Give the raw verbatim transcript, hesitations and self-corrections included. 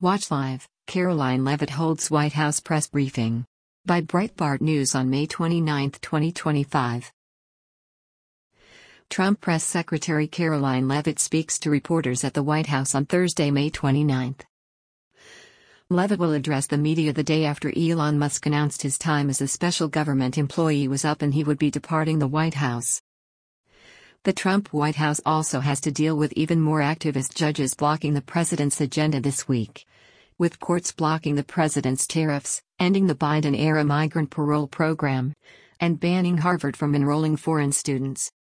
Watch live, Caroline Leavitt holds White House press briefing. By Breitbart News on May twenty-ninth, twenty twenty-five. Trump Press Secretary Caroline Leavitt speaks to reporters at the White House on Thursday, May twenty-ninth. Leavitt will address the media the day after Elon Musk announced his time as a special government employee was up and he would be departing the White House. The Trump White House also has to deal with even more activist judges blocking the president's agenda this week. With courts blocking the president's tariffs, ending the Biden-era migrant parole program, and banning Harvard from enrolling foreign students.